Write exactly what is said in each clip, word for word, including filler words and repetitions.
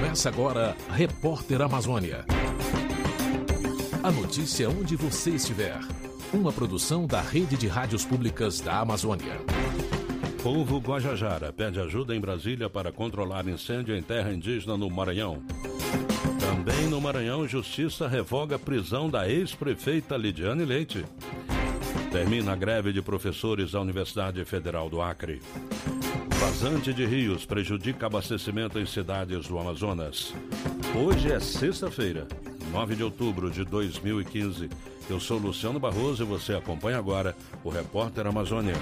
Começa agora Repórter Amazônia. A notícia onde você estiver. Uma produção da Rede de Rádios Públicas da Amazônia. Povo Guajajara pede ajuda em Brasília para controlar incêndio em terra indígena no Maranhão. Também no Maranhão, Justiça revoga a prisão da ex-prefeita Lidiane Leite. Termina a greve de professores da Universidade Federal do Acre. Vazante de rios prejudica abastecimento em cidades do Amazonas. Hoje é sexta-feira, nove de outubro de dois mil e quinze. Eu sou Luciano Barroso e você acompanha agora o Repórter Amazônia.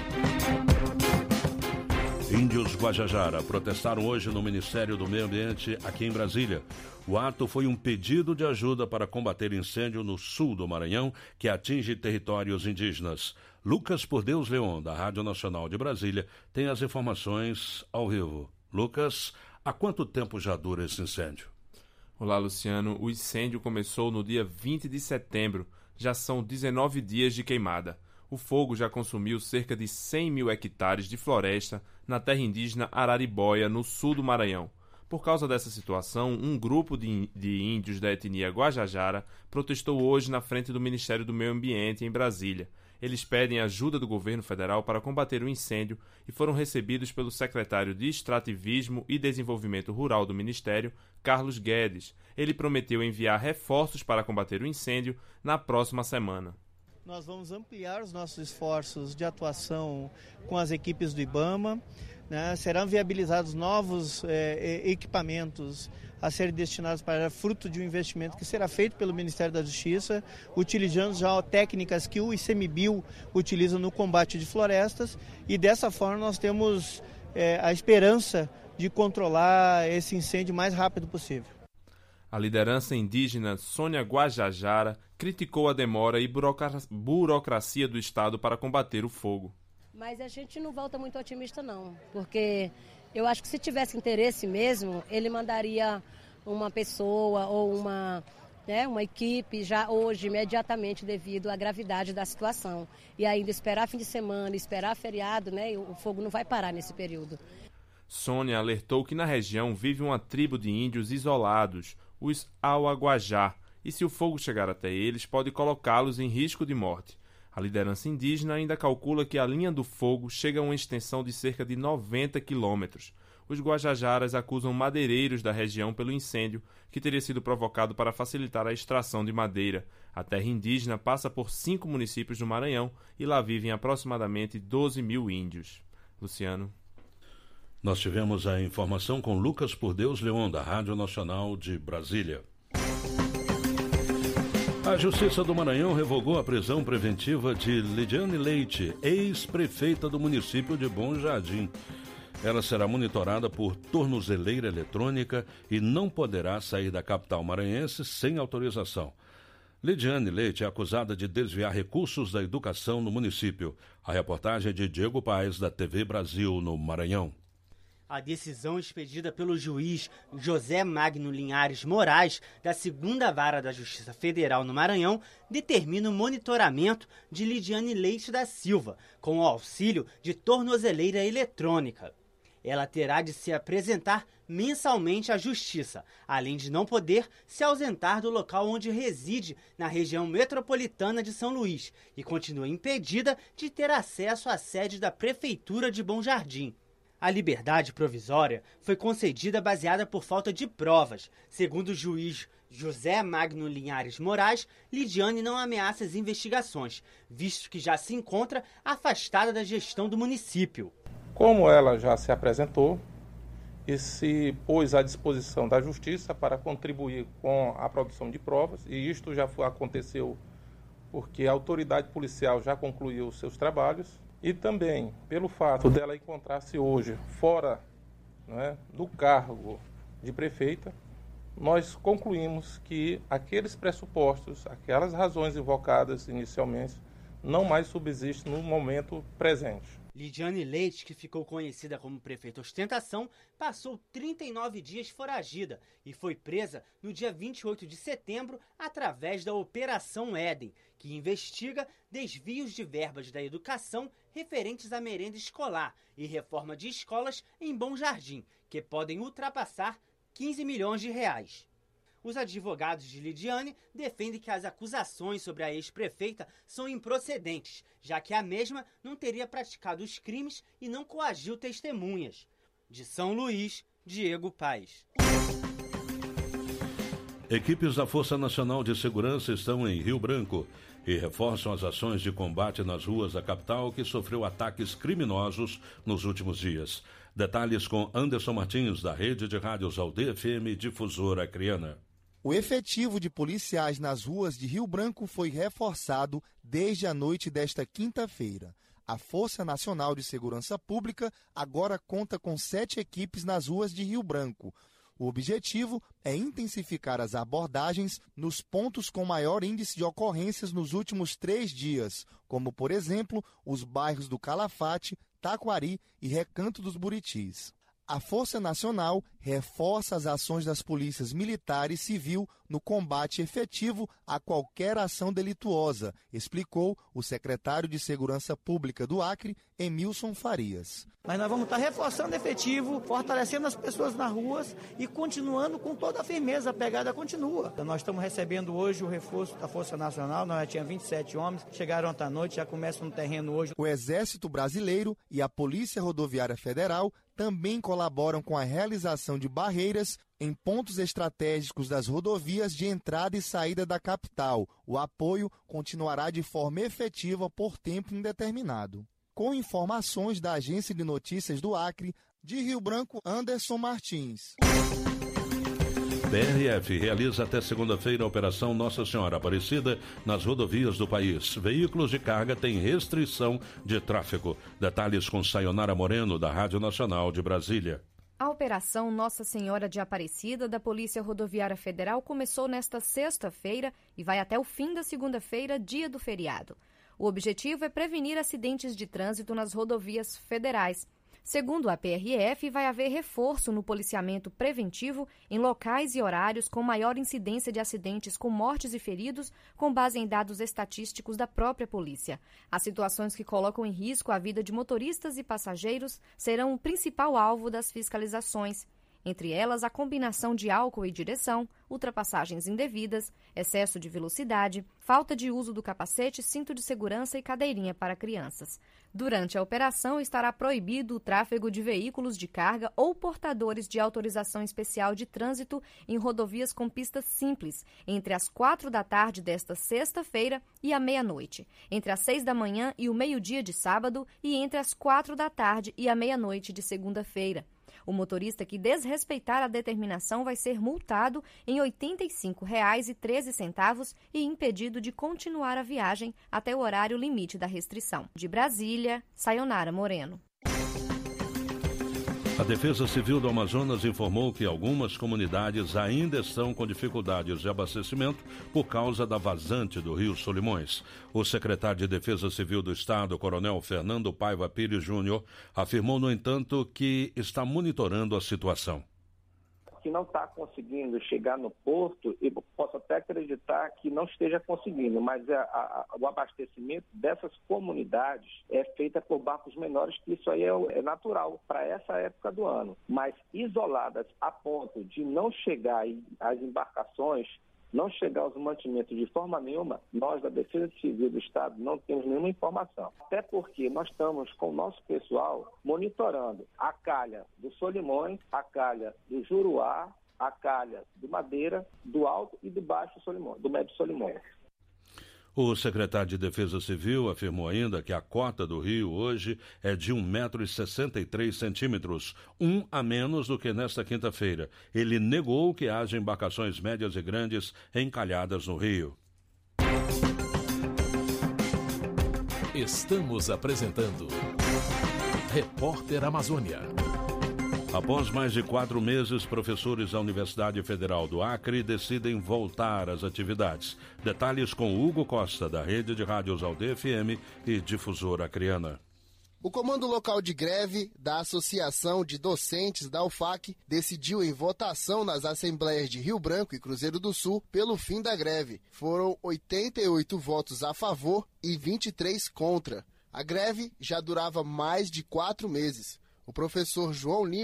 Índios Guajajara protestaram hoje no Ministério do Meio Ambiente aqui em Brasília. O ato foi um pedido de ajuda para combater incêndio no sul do Maranhão, que atinge territórios indígenas. Lucas Por Deus Leon, da Rádio Nacional de Brasília, tem as informações ao vivo. Lucas, há quanto tempo já dura esse incêndio? Olá, Luciano. O incêndio começou no dia vinte de setembro. Já são dezenove dias de queimada. O fogo já consumiu cerca de cem mil hectares de floresta na terra indígena Araribóia, no sul do Maranhão. Por causa dessa situação, um grupo de, de índios da etnia Guajajara protestou hoje na frente do Ministério do Meio Ambiente, em Brasília. Eles pedem ajuda do governo federal para combater o incêndio e foram recebidos pelo secretário de Extrativismo e Desenvolvimento Rural do Ministério, Carlos Guedes. Ele prometeu enviar reforços para combater o incêndio na próxima semana. Nós vamos ampliar os nossos esforços de atuação com as equipes do IBAMA, né? Serão viabilizados novos eh, equipamentos a serem destinados para fruto de um investimento que será feito pelo Ministério da Justiça, utilizando já técnicas que o ICMBio utiliza no combate de florestas, e dessa forma nós temos eh, a esperança de controlar esse incêndio o mais rápido possível. A liderança indígena Sônia Guajajara criticou a demora e burocracia do Estado para combater o fogo. Mas a gente não volta muito otimista não, porque eu acho que se tivesse interesse mesmo, ele mandaria uma pessoa ou uma, né, uma equipe já hoje, imediatamente, devido à gravidade da situação. E ainda esperar fim de semana, esperar feriado, né, o fogo não vai parar nesse período. Sônia alertou que na região vive uma tribo de índios isolados, os Auaguajá, e se o fogo chegar até eles, pode colocá-los em risco de morte. A liderança indígena ainda calcula que a linha do fogo chega a uma extensão de cerca de noventa quilômetros. Os guajajaras acusam madeireiros da região pelo incêndio, que teria sido provocado para facilitar a extração de madeira. A terra indígena passa por cinco municípios do Maranhão e lá vivem aproximadamente doze mil índios. Luciano. Nós tivemos a informação com Lucas Por Deus Leon, da Rádio Nacional de Brasília. A Justiça do Maranhão revogou a prisão preventiva de Lidiane Leite, ex-prefeita do município de Bom Jardim. Ela será monitorada por tornozeleira eletrônica e não poderá sair da capital maranhense sem autorização. Lidiane Leite é acusada de desviar recursos da educação no município. A reportagem é de Diego Paes, da T V Brasil, no Maranhão. A decisão expedida pelo juiz José Magno Linhares Moraes, da segunda Vara da Justiça Federal no Maranhão, determina o monitoramento de Lidiane Leite da Silva, com o auxílio de tornozeleira eletrônica. Ela terá de se apresentar mensalmente à Justiça, além de não poder se ausentar do local onde reside na região metropolitana de São Luís e continua impedida de ter acesso à sede da Prefeitura de Bom Jardim. A liberdade provisória foi concedida baseada por falta de provas. Segundo o juiz José Magno Linhares Moraes, Lidiane não ameaça as investigações, visto que já se encontra afastada da gestão do município. Como ela já se apresentou e se pôs à disposição da Justiça para contribuir com a produção de provas, e isto já foi, aconteceu porque a autoridade policial já concluiu seus trabalhos, e também pelo fato dela encontrar-se hoje fora, né, do cargo de prefeita, nós concluímos que aqueles pressupostos, aquelas razões invocadas inicialmente, não mais subsistem no momento presente. Lidiane Leite, que ficou conhecida como prefeita ostentação, passou trinta e nove dias foragida e foi presa no dia vinte e oito de setembro através da Operação Éden, que investiga desvios de verbas da educação referentes à merenda escolar e reforma de escolas em Bom Jardim, que podem ultrapassar quinze milhões de reais. Os advogados de Lidiane defendem que as acusações sobre a ex-prefeita são improcedentes, já que a mesma não teria praticado os crimes e não coagiu testemunhas. De São Luís, Diego Paes. Equipes da Força Nacional de Segurança estão em Rio Branco e reforçam as ações de combate nas ruas da capital, que sofreu ataques criminosos nos últimos dias. Detalhes com Anderson Martins, da Rede de Rádios Aldeia F M Difusora Acreana. O efetivo de policiais nas ruas de Rio Branco foi reforçado desde a noite desta quinta-feira. A Força Nacional de Segurança Pública agora conta com sete equipes nas ruas de Rio Branco. O objetivo é intensificar as abordagens nos pontos com maior índice de ocorrências nos últimos três dias, como, por exemplo, os bairros do Calafate, Taquari e Recanto dos Buritis. A Força Nacional reforça as ações das polícias militar e civil no combate efetivo a qualquer ação delituosa, explicou o secretário de Segurança Pública do Acre, Emilson Farias. Mas nós vamos estar reforçando o efetivo, fortalecendo as pessoas nas ruas e continuando com toda a firmeza, a pegada continua. Então, nós estamos recebendo hoje o reforço da Força Nacional, nós já tínhamos vinte e sete homens, chegaram ontem à noite, já começam no terreno hoje. O Exército Brasileiro e a Polícia Rodoviária Federal também colaboram com a realização de barreiras em pontos estratégicos das rodovias de entrada e saída da capital. O apoio continuará de forma efetiva por tempo indeterminado. Com informações da Agência de Notícias do Acre, de Rio Branco, Anderson Martins. B R F realiza até segunda-feira a Operação Nossa Senhora Aparecida nas rodovias do país. Veículos de carga têm restrição de tráfego. Detalhes com Sayonara Moreno, da Rádio Nacional de Brasília. A Operação Nossa Senhora de Aparecida da Polícia Rodoviária Federal começou nesta sexta-feira e vai até o fim da segunda-feira, dia do feriado. O objetivo é prevenir acidentes de trânsito nas rodovias federais. Segundo a P R F, vai haver reforço no policiamento preventivo em locais e horários com maior incidência de acidentes com mortes e feridos, com base em dados estatísticos da própria polícia. As situações que colocam em risco a vida de motoristas e passageiros serão o principal alvo das fiscalizações. Entre elas, a combinação de álcool e direção, ultrapassagens indevidas, excesso de velocidade, falta de uso do capacete, cinto de segurança e cadeirinha para crianças. Durante a operação, estará proibido o tráfego de veículos de carga ou portadores de autorização especial de trânsito em rodovias com pistas simples, entre as quatro da tarde desta sexta-feira e a meia-noite, entre as seis da manhã e o meio-dia de sábado e entre as quatro da tarde e a meia-noite de segunda-feira. O motorista que desrespeitar a determinação vai ser multado em oitenta e cinco reais e treze centavos e impedido de continuar a viagem até o horário limite da restrição. De Brasília, Sayonara Moreno. A Defesa Civil do Amazonas informou que algumas comunidades ainda estão com dificuldades de abastecimento por causa da vazante do rio Solimões. O secretário de Defesa Civil do Estado, Coronel Fernando Paiva Pires Júnior, afirmou, no entanto, que está monitorando a situação. Que não está conseguindo chegar no porto, eu posso até acreditar que não esteja conseguindo, mas a, a, o abastecimento dessas comunidades é feita por barcos menores, que isso aí é, é natural para essa época do ano. Mas isoladas a ponto de não chegar as embarcações, não chegar os mantimentos de forma nenhuma, nós da Defesa Civil do Estado não temos nenhuma informação. Até porque nós estamos com o nosso pessoal monitorando a calha do Solimões, a calha do Juruá, a calha do Madeira, do Alto e do Baixo Solimões, do Médio Solimões. O secretário de Defesa Civil afirmou ainda que a cota do rio hoje é de um metro e sessenta e três centímetros, um a menos do que nesta quinta-feira. Ele negou que haja embarcações médias e grandes encalhadas no rio. Estamos apresentando Repórter Amazônia. Após mais de quatro meses, professores da Universidade Federal do Acre decidem voltar às atividades. Detalhes com Hugo Costa, da Rede de Rádios Aldeia F M e Difusora Acreana. O Comando Local de Greve da Associação de Docentes da U F A C decidiu em votação nas assembleias de Rio Branco e Cruzeiro do Sul pelo fim da greve. Foram oitenta e oito votos a favor e vinte e três contra. A greve já durava mais de quatro meses. O professor João Lima,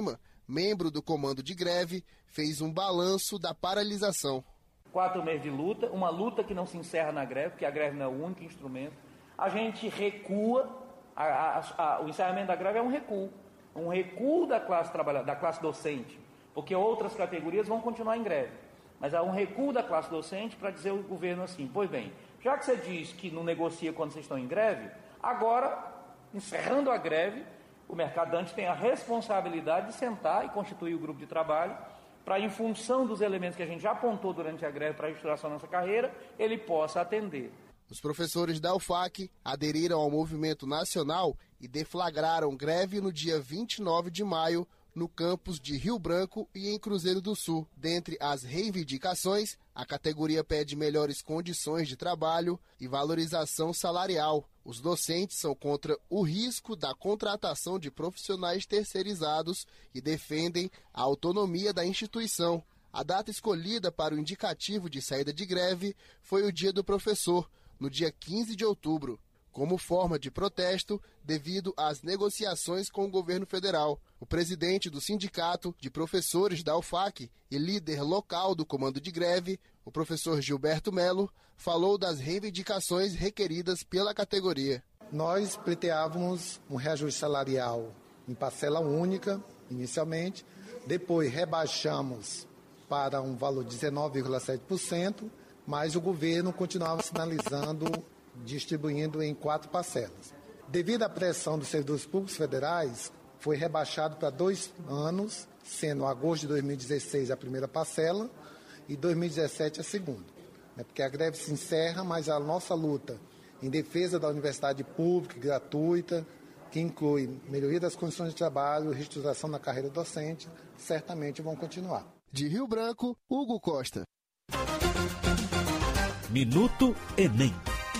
membro do comando de greve, fez um balanço da paralisação. Quatro meses de luta, uma luta que não se encerra na greve, porque a greve não é o único instrumento. A gente recua, a, a, a, o encerramento da greve é um recuo, um recuo da classe trabalhadora, da classe docente, porque outras categorias vão continuar em greve. Mas há um recuo da classe docente para dizer ao governo assim, pois bem, já que você diz que não negocia quando vocês estão em greve, agora, encerrando a greve, o mercadante tem a responsabilidade de sentar e constituir o grupo de trabalho para, em função dos elementos que a gente já apontou durante a greve para a estruturação da nossa carreira, ele possa atender. Os professores da U F A C aderiram ao movimento nacional e deflagraram greve no dia vinte e nove de maio no campus de Rio Branco e em Cruzeiro do Sul. Dentre as reivindicações, a categoria pede melhores condições de trabalho e valorização salarial. Os docentes são contra o risco da contratação de profissionais terceirizados e defendem a autonomia da instituição. A data escolhida para o indicativo de saída de greve foi o Dia do Professor, no dia quinze de outubro, como forma de protesto devido às negociações com o governo federal. O presidente do Sindicato de Professores da U F A C e líder local do comando de greve, o professor Gilberto Melo, falou das reivindicações requeridas pela categoria. Nós pleiteávamos um reajuste salarial em parcela única, inicialmente, depois rebaixamos para um valor de dezenove vírgula sete por cento, mas o governo continuava sinalizando, distribuindo em quatro parcelas. Devido à pressão dos servidores públicos federais, foi rebaixado para dois anos, sendo agosto de dois mil e dezesseis a primeira parcela e dois mil e dezessete a segunda. É porque a greve se encerra, mas a nossa luta em defesa da universidade pública e gratuita, que inclui melhoria das condições de trabalho e reestruturação da carreira docente, certamente vão continuar. De Rio Branco, Hugo Costa. Minuto Enem.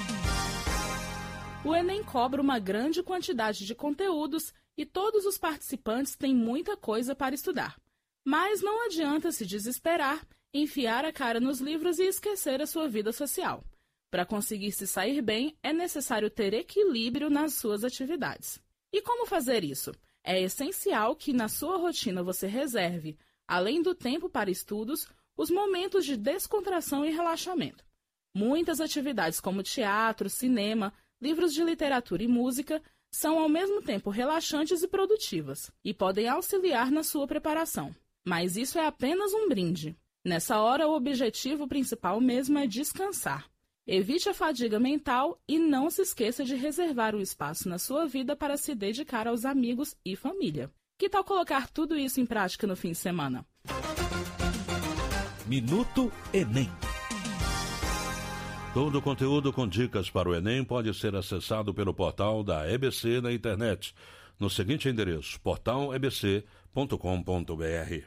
O Enem cobra uma grande quantidade de conteúdos e todos os participantes têm muita coisa para estudar. Mas não adianta se desesperar, enfiar a cara nos livros e esquecer a sua vida social. Para conseguir se sair bem, é necessário ter equilíbrio nas suas atividades. E como fazer isso? É essencial que na sua rotina você reserve, além do tempo para estudos, os momentos de descontração e relaxamento. Muitas atividades como teatro, cinema, livros de literatura e música são ao mesmo tempo relaxantes e produtivas e podem auxiliar na sua preparação. Mas isso é apenas um brinde. Nessa hora, o objetivo principal mesmo é descansar. Evite a fadiga mental e não se esqueça de reservar um espaço na sua vida para se dedicar aos amigos e família. Que tal colocar tudo isso em prática no fim de semana? Minuto Enem. Todo o conteúdo com dicas para o Enem pode ser acessado pelo portal da E B C na internet, no seguinte endereço, portal e b c ponto com ponto b r.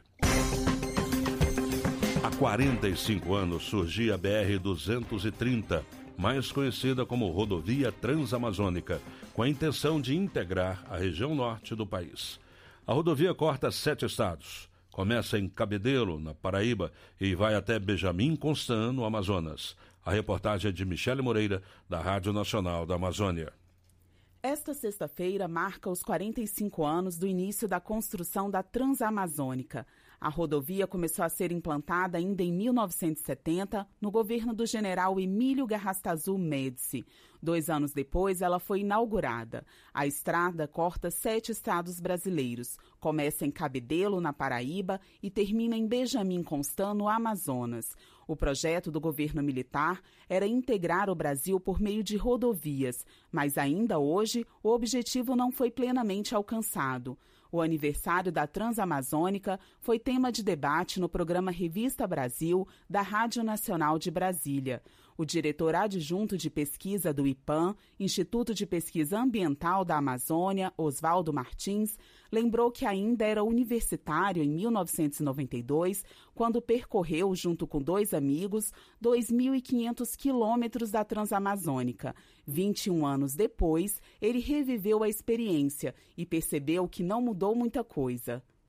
Há quarenta e cinco anos surgia a B R duzentos e trinta, mais conhecida como Rodovia Transamazônica, com a intenção de integrar a região norte do país. A rodovia corta sete estados. Começa em Cabedelo, na Paraíba, e vai até Benjamin Constant, no Amazonas. A reportagem é de Michele Moreira, da Rádio Nacional da Amazônia. Esta sexta-feira marca os quarenta e cinco anos do início da construção da Transamazônica. A rodovia começou a ser implantada ainda em mil novecentos e setenta, no governo do general Emílio Garrastazu Médici. Dois anos depois, ela foi inaugurada. A estrada corta sete estados brasileiros. Começa em Cabedelo, na Paraíba, e termina em Benjamin Constant, no Amazonas. O projeto do governo militar era integrar o Brasil por meio de rodovias, mas ainda hoje o objetivo não foi plenamente alcançado. O aniversário da Transamazônica foi tema de debate no programa Revista Brasil, da Rádio Nacional de Brasília. O diretor adjunto de pesquisa do IPAM, Instituto de Pesquisa Ambiental da Amazônia, Oswaldo Martins, lembrou que ainda era universitário em mil novecentos e noventa e dois, quando percorreu, junto com dois amigos, dois mil e quinhentos quilômetros da Transamazônica. vinte e um anos depois, ele reviveu a experiência e percebeu que não mudou muita coisa.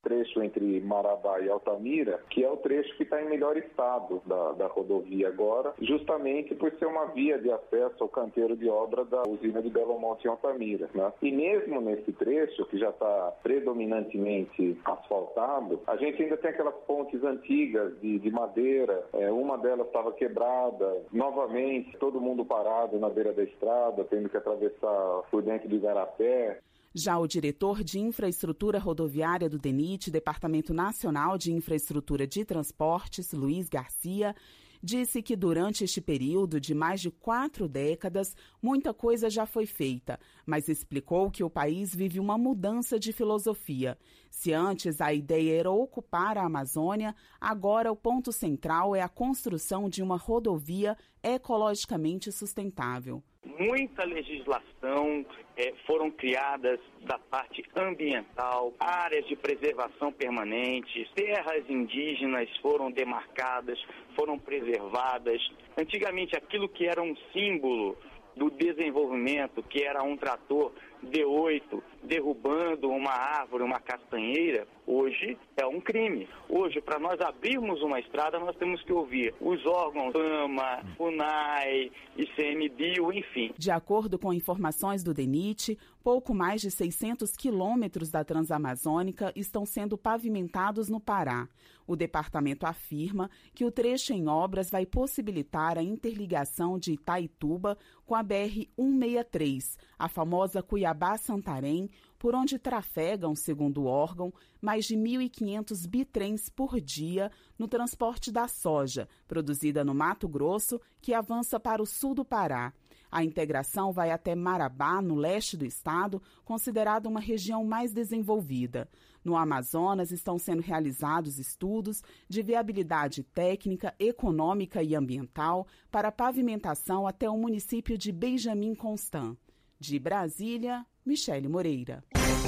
trecho entre Marabá e Altamira, que é o trecho que está em melhor estado da, da rodovia agora, justamente por ser uma via de acesso ao canteiro de obra da usina de Belo Monte em Altamira, né? E mesmo nesse trecho, que já está predominantemente asfaltado, a gente ainda tem aquelas pontes antigas de, de madeira, é, uma delas estava quebrada, novamente todo mundo parado na beira da estrada, tendo que atravessar por dentro do Igarapé. Já o diretor de Infraestrutura Rodoviária do DENIT, Departamento Nacional de Infraestrutura de Transportes, Luiz Garcia, disse que durante este período de mais de quatro décadas, muita coisa já foi feita, mas explicou que o país vive uma mudança de filosofia. Se antes a ideia era ocupar a Amazônia, agora o ponto central é a construção de uma rodovia ecologicamente sustentável. Muita legislação eh, foram criadas da parte ambiental, áreas de preservação permanente, terras indígenas foram demarcadas, foram preservadas. Antigamente, aquilo que era um símbolo do desenvolvimento, que era um trator D oito derrubando uma árvore, uma castanheira, hoje é um crime. Hoje, para nós abrirmos uma estrada, nós temos que ouvir os órgãos AMA, FUNAI, ICMBio, enfim. De acordo com informações do DENIT, pouco mais de seiscentos quilômetros da Transamazônica estão sendo pavimentados no Pará. O departamento afirma que o trecho em obras vai possibilitar a interligação de Itaituba com a B R cento e sessenta e três, a famosa Cuiabá-Santarém, por onde trafegam, segundo o órgão, mais de mil e quinhentos bitrens por dia no transporte da soja, produzida no Mato Grosso, que avança para o sul do Pará. A integração vai até Marabá, no leste do estado, considerada uma região mais desenvolvida. No Amazonas estão sendo realizados estudos de viabilidade técnica, econômica e ambiental para a pavimentação até o município de Benjamin Constant. De Brasília, Michele Moreira.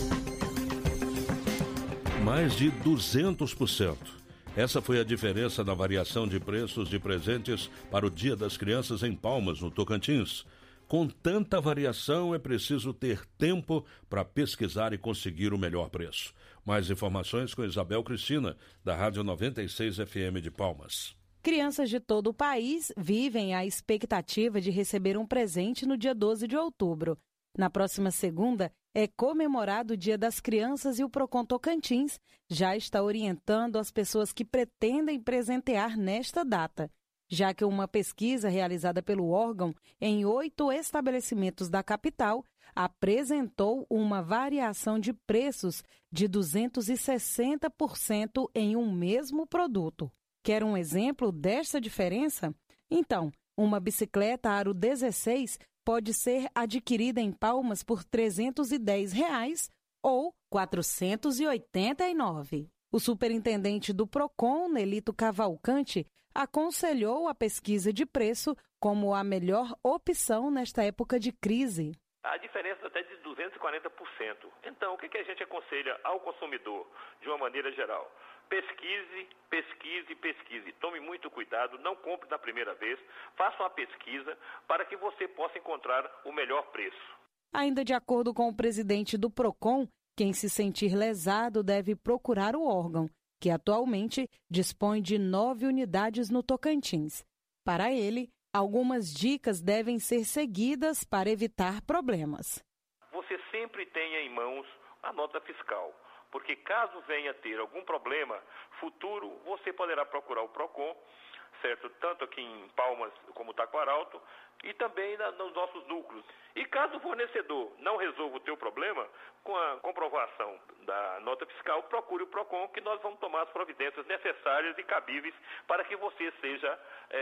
Mais de duzentos por cento. Essa foi a diferença na variação de preços de presentes para o Dia das Crianças em Palmas, no Tocantins. Com tanta variação, é preciso ter tempo para pesquisar e conseguir o melhor preço. Mais informações com Isabel Cristina, da Rádio noventa e seis F M de Palmas. Crianças de todo o país vivem a expectativa de receber um presente no dia doze de outubro. Na próxima segunda, é comemorado o Dia das Crianças e o Procon Tocantins já está orientando as pessoas que pretendem presentear nesta data, já que uma pesquisa realizada pelo órgão em oito estabelecimentos da capital apresentou uma variação de preços de duzentos e sessenta por cento em um mesmo produto. Quer um exemplo desta diferença? Então, uma bicicleta aro dezesseis pode ser adquirida em Palmas por trezentos e dez reais ou quatrocentos e oitenta e nove reais. O superintendente do Procon, Nelito Cavalcante, aconselhou a pesquisa de preço como a melhor opção nesta época de crise. A diferença é até de duzentos e quarenta por cento. Então, o que a gente aconselha ao consumidor, de uma maneira geral? Pesquise, pesquise, pesquise. Tome muito cuidado, não compre na primeira vez. Faça uma pesquisa para que você possa encontrar o melhor preço. Ainda de acordo com o presidente do Procon, quem se sentir lesado deve procurar o órgão, que atualmente dispõe de nove unidades no Tocantins. Para ele, algumas dicas devem ser seguidas para evitar problemas. Você sempre tenha em mãos a nota fiscal, porque caso venha ter algum problema futuro, você poderá procurar o Procon, certo? Tanto aqui em Palmas como Taquaralto e também na, nos nossos núcleos. E caso o fornecedor não resolva o teu problema, com a comprovação da nota fiscal, procure o Procon, que nós vamos tomar as providências necessárias e cabíveis para que você seja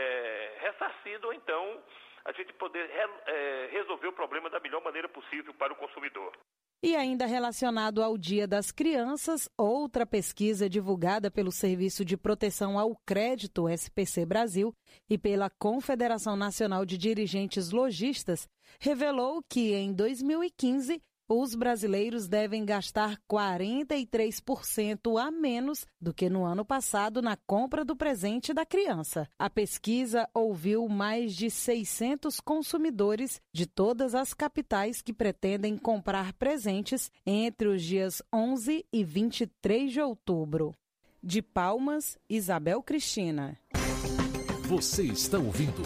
é, ressarcido ou então a gente poder re, é, resolver o problema da melhor maneira possível para o consumidor. E ainda relacionado ao Dia das Crianças, outra pesquisa divulgada pelo Serviço de Proteção ao Crédito, S P C Brasil, e pela Confederação Nacional de Dirigentes Lojistas, revelou que, em dois mil e quinze, os brasileiros devem gastar quarenta e três por cento a menos do que no ano passado na compra do presente da criança. A pesquisa ouviu mais de seiscentos consumidores de todas as capitais que pretendem comprar presentes entre os dias onze e vinte e três de outubro. De Palmas, Isabel Cristina. Você está ouvindo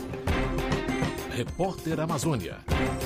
Repórter Amazônia.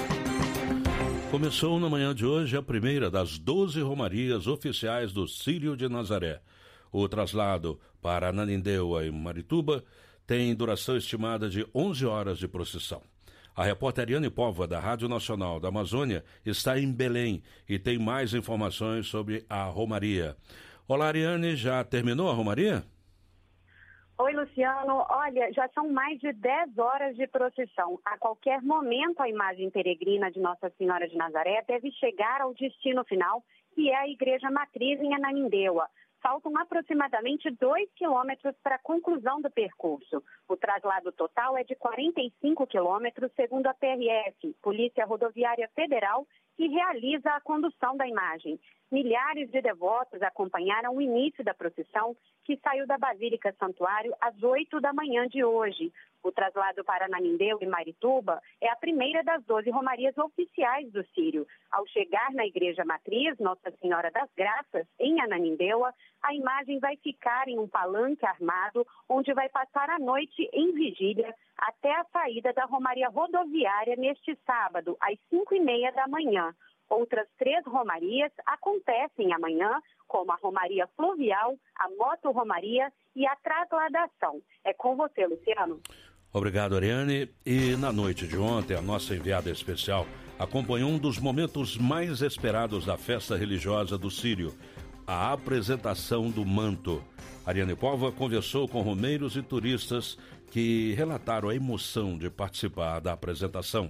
Começou na manhã de hoje a primeira das doze romarias oficiais do Círio de Nazaré. O traslado para Ananindeua e Marituba tem duração estimada de onze horas de procissão. A repórter Ariane Póvoa, da Rádio Nacional da Amazônia, está em Belém e tem mais informações sobre a romaria. Olá, Ariane, já terminou a romaria? Oi, Luciano. Olha, já são mais de dez horas de procissão. A qualquer momento, a imagem peregrina de Nossa Senhora de Nazaré deve chegar ao destino final, que é a Igreja Matriz em Ananindeua. Faltam aproximadamente dois quilômetros para a conclusão do percurso. O traslado total é de quarenta e cinco quilômetros, segundo a P R F, Polícia Rodoviária Federal, que realiza a condução da imagem. Milhares de devotos acompanharam o início da procissão, que saiu da Basílica Santuário às oito da manhã de hoje. O traslado para Ananindeua e Marituba é a primeira das doze romarias oficiais do Círio. Ao chegar na Igreja Matriz, Nossa Senhora das Graças, em Ananindeua, a imagem vai ficar em um palanque armado, onde vai passar a noite em vigília até a saída da Romaria Rodoviária neste sábado, às cinco e meia da manhã. Outras três romarias acontecem amanhã, como a Romaria Fluvial, a Moto-Romaria e a Trasladação. É com você, Luciano. Obrigado, Ariane. E na noite de ontem, a nossa enviada especial acompanhou um dos momentos mais esperados da festa religiosa do Círio, a apresentação do manto. Ariane Póvoa conversou com romeiros e turistas que relataram a emoção de participar da apresentação.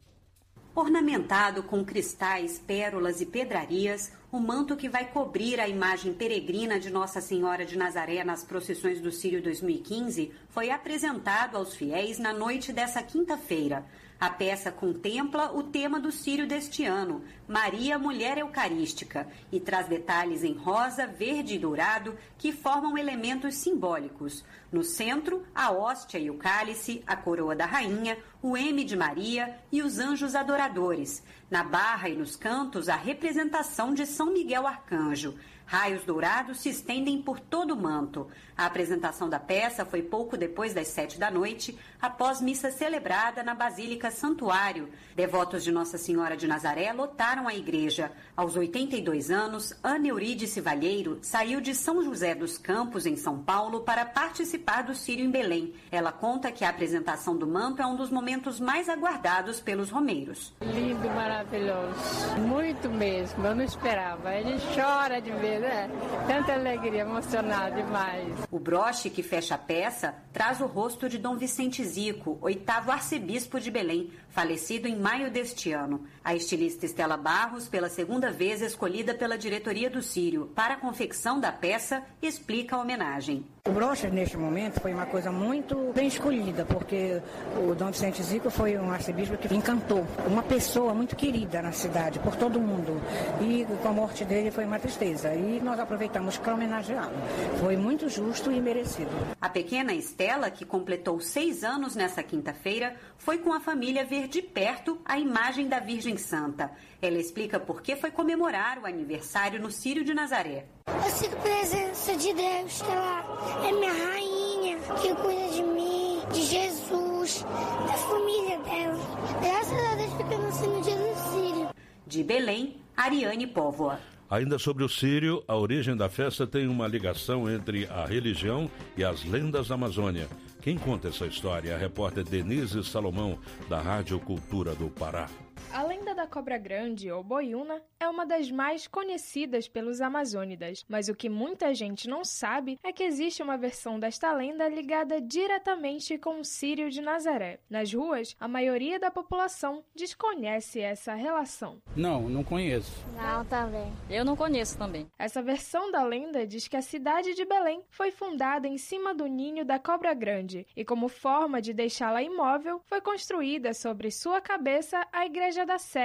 Ornamentado com cristais, pérolas e pedrarias, o manto que vai cobrir a imagem peregrina de Nossa Senhora de Nazaré nas procissões do Círio dois mil e quinze foi apresentado aos fiéis na noite dessa quinta-feira. A peça contempla o tema do Círio deste ano, Maria, Mulher Eucarística, e traz detalhes em rosa, verde e dourado que formam elementos simbólicos. No centro, a hóstia e o cálice, a coroa da rainha, o M de Maria e os anjos adoradores. Na barra e nos cantos, a representação de São Miguel Arcanjo. Raios dourados se estendem por todo o manto. A apresentação da peça foi pouco depois das sete da noite, após missa celebrada na Basílica Santuário. Devotos de Nossa Senhora de Nazaré lotaram a igreja. Aos oitenta e dois anos, Ana Eurídice Valheiro saiu de São José dos Campos, em São Paulo, para participar do Círio em Belém. Ela conta que a apresentação do manto é um dos momentos mais aguardados pelos romeiros. Lindo, maravilhoso. Muito mesmo, eu não esperava. A gente chora de ver, né? Tanta alegria, emocionado demais. O broche que fecha a peça traz o rosto de Dom Vicente Zico, oitavo arcebispo de Belém, falecido em maio deste ano. A estilista Estela Barros, pela segunda vez escolhida pela diretoria do Círio para a confecção da peça, explica a homenagem. O broche, neste momento, foi uma coisa muito bem escolhida, porque o Dom Vicente Zico foi um arcebispo que encantou, uma pessoa muito querida na cidade, por todo mundo. E com a morte dele foi uma tristeza. E nós aproveitamos para homenageá-lo. Foi muito justo e merecido. A pequena Estela, que completou seis anos nessa quinta-feira, foi com a família ver de perto a imagem da Virgem Santa. Ela explica por que foi comemorar o aniversário no Círio de Nazaré. Eu sinto a presença de Deus, que ela é minha rainha, que cuida de mim, de Jesus, da família dela. Graças a Deus porque eu nasci no dia do Círio. De Belém, Ariane Póvoa. Ainda sobre o Círio, a origem da festa tem uma ligação entre a religião e as lendas da Amazônia. Quem conta essa história é a repórter Denise Salomão, da Rádio Cultura do Pará. A lenda da cobra grande, ou boiúna, é uma das mais conhecidas pelos amazônidas, mas o que muita gente não sabe é que existe uma versão desta lenda ligada diretamente com o Círio de Nazaré. Nas ruas, a maioria da população desconhece essa relação. Não, não conheço. Não, também. Eu não conheço também. Essa versão da lenda diz que a cidade de Belém foi fundada em cima do ninho da cobra grande e, como forma de deixá-la imóvel, foi construída sobre sua cabeça a Igreja da Sé,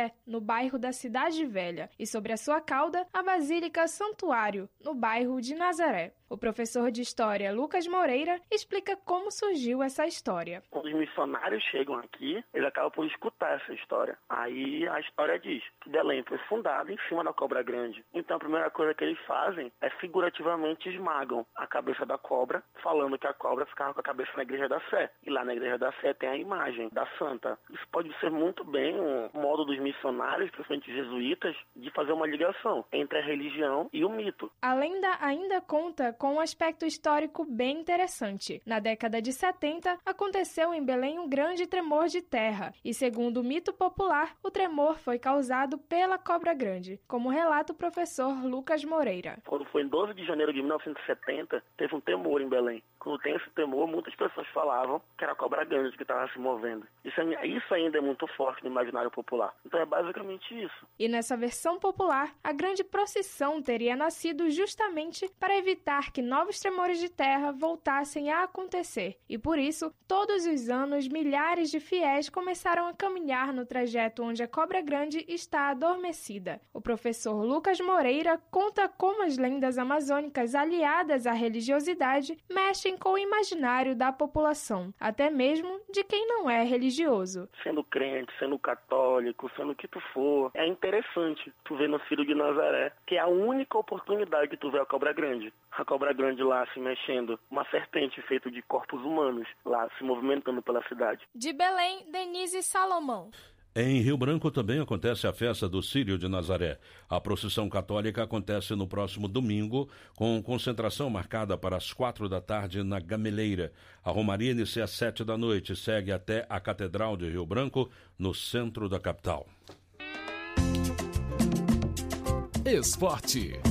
Nazaré, no bairro da Cidade Velha, e sobre a sua cauda, a Basílica Santuário, no bairro de Nazaré. O professor de História, Lucas Moreira, explica como surgiu essa história. Quando os missionários chegam aqui, eles acabam por escutar essa história. Aí a história diz que Belém foi fundada em cima da cobra grande. Então a primeira coisa que eles fazem é figurativamente esmagam a cabeça da cobra, falando que a cobra ficava com a cabeça na Igreja da Fé. E lá na Igreja da Fé tem a imagem da santa. Isso pode ser muito bem um modo dos missionários, principalmente jesuítas, de fazer uma ligação entre a religião e o mito. A lenda ainda conta com um aspecto histórico bem interessante. Na década de setenta, aconteceu em Belém um grande tremor de terra, e segundo o mito popular, o tremor foi causado pela cobra grande, como relata o professor Lucas Moreira. Quando foi em doze de janeiro de mil novecentos e setenta, teve um tremor em Belém. Quando tem esse tremor, muitas pessoas falavam que era a cobra grande que estava se movendo. Isso, isso ainda é muito forte no imaginário popular. Então é basicamente isso. E nessa versão popular, a grande procissão teria nascido justamente para evitar que novos tremores de terra voltassem a acontecer. E por isso, todos os anos, milhares de fiéis começaram a caminhar no trajeto onde a cobra grande está adormecida. O professor Lucas Moreira conta como as lendas amazônicas aliadas à religiosidade mexem com o imaginário da população, até mesmo de quem não é religioso. Sendo crente, sendo católico, sendo o que tu for, é interessante tu ver no Círio de Nazaré, que é a única oportunidade que tu vê a cobra grande. A cobra grande lá se mexendo, uma serpente feita de corpos humanos lá se movimentando pela cidade. De Belém, Denise Salomão. Em Rio Branco também acontece a festa do Círio de Nazaré. A procissão católica acontece no próximo domingo, com concentração marcada para as quatro da tarde na Gameleira. A romaria inicia às sete da noite e segue até a Catedral de Rio Branco, no centro da capital. Esporte.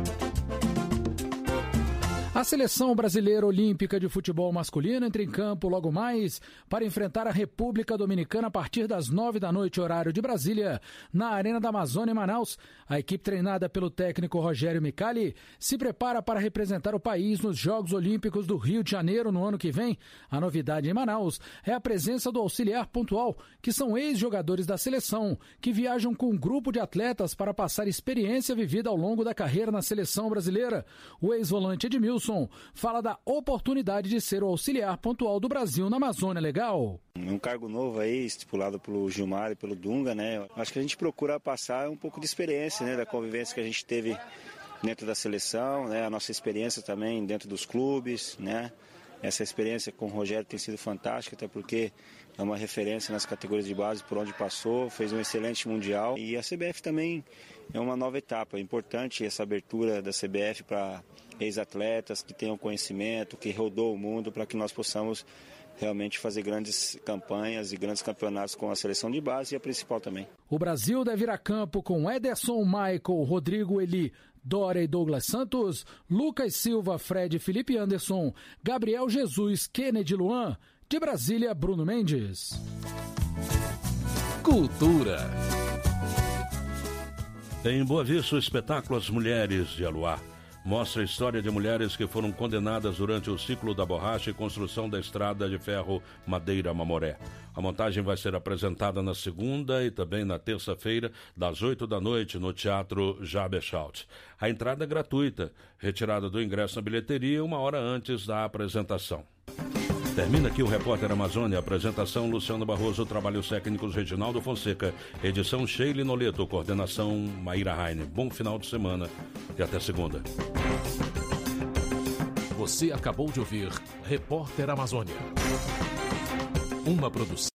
A Seleção Brasileira Olímpica de Futebol Masculino entra em campo logo mais para enfrentar a República Dominicana a partir das nove da noite, horário de Brasília, na Arena da Amazônia, em Manaus. A equipe treinada pelo técnico Rogério Micali se prepara para representar o país nos Jogos Olímpicos do Rio de Janeiro no ano que vem. A novidade em Manaus é a presença do auxiliar pontual, que são ex-jogadores da seleção, que viajam com um grupo de atletas para passar experiência vivida ao longo da carreira na seleção brasileira. O ex-volante Edmilson fala da oportunidade de ser o auxiliar pontual do Brasil na Amazônia Legal. Um cargo novo aí, estipulado pelo Gilmar e pelo Dunga, né? Acho que a gente procura passar um pouco de experiência, né? Da convivência que a gente teve dentro da seleção, né? A nossa experiência também dentro dos clubes, né? Essa experiência com o Rogério tem sido fantástica, até porque é uma referência nas categorias de base por onde passou, fez um excelente mundial. E a C B F também é uma nova etapa. É importante essa abertura da C B F para ex-atletas que tenham conhecimento, que rodou o mundo, para que nós possamos realmente fazer grandes campanhas e grandes campeonatos com a seleção de base e a principal também. O Brasil deve ir a campo com Ederson, Michael, Rodrigo Eli, Dória e Douglas Santos, Lucas Silva, Fred, Felipe Anderson, Gabriel Jesus, Kennedy Luan. De Brasília, Bruno Mendes. Cultura. Em Boa Vista, o espetáculo As Mulheres de Aluá mostra a história de mulheres que foram condenadas durante o ciclo da borracha e construção da estrada de ferro Madeira-Mamoré. A montagem vai ser apresentada na segunda e também na terça-feira, das oito da noite, no Teatro Jabechalt. A entrada é gratuita, retirada do ingresso na bilheteria uma hora antes da apresentação. Termina aqui o Repórter Amazônia. Apresentação Luciano Barroso, trabalhos técnicos Reginaldo Fonseca, edição Sheila Noleto, coordenação Maíra Heine. Bom final de semana e até segunda. Você acabou de ouvir Repórter Amazônia. Uma produção